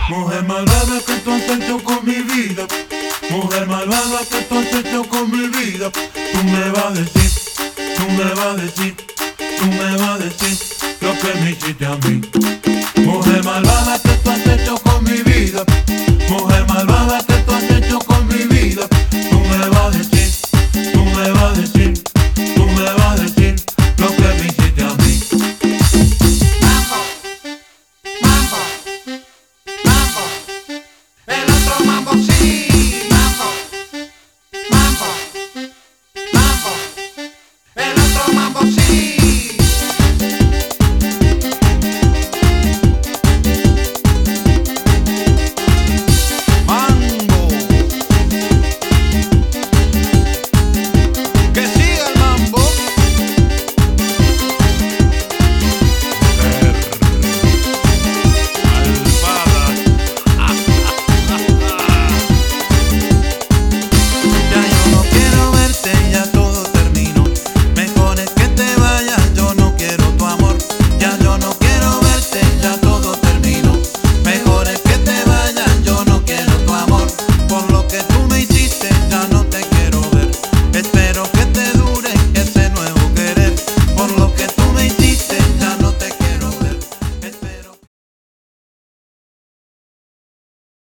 Mujer malvada que tú has hecho con mi vida. Mujer malvada que tú has hecho con mi vida. Tú me vas a decir, tú me vas a decir, tú me vas a decir lo que me hiciste a mí. Mujer malvada que tú has hecho